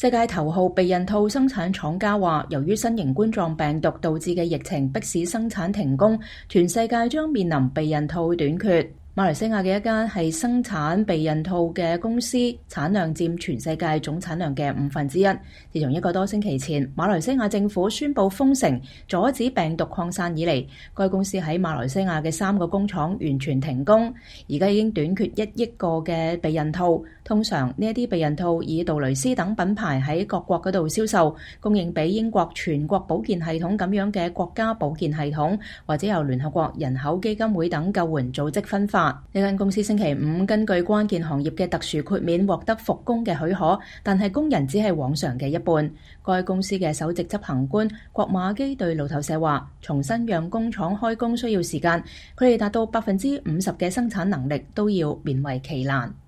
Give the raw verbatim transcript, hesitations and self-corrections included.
世界頭號避孕套生產廠家話，由於新型冠狀病毒導致嘅疫情迫使生產停工，全世界將面臨避孕套短缺。馬來西亞嘅一間係生產避孕套嘅公司，產量佔全世界總產量嘅五分之一。自從一個多星期前，馬來西亞政府宣布封城，阻止病毒擴散以嚟，該公司喺馬來西亞嘅三個工廠完全停工。而家已經短缺一億個嘅避孕套。通常呢一啲避孕套以杜蕾斯等品牌喺各國嗰度銷售，供應俾英國全國保健系統咁樣嘅國家保健系統，或者由聯合國人口基金會等救援組織分發。呢間公司星期五根據關鍵行業嘅特殊豁免獲得復工嘅許可，但係工人只係往常嘅一半。該公司嘅首席執行官郭馬基對路透社話，重新讓工廠開工需要時間，佢哋達到百分之五十嘅生產能力都要勉為其難。